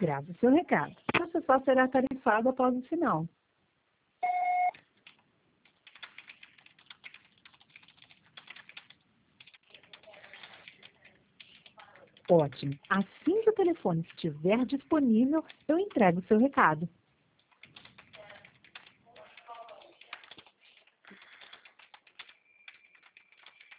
Grave seu recado. Você só será tarifado após o sinal. Ótimo. Assim que o telefone estiver disponível, eu entrego o seu recado.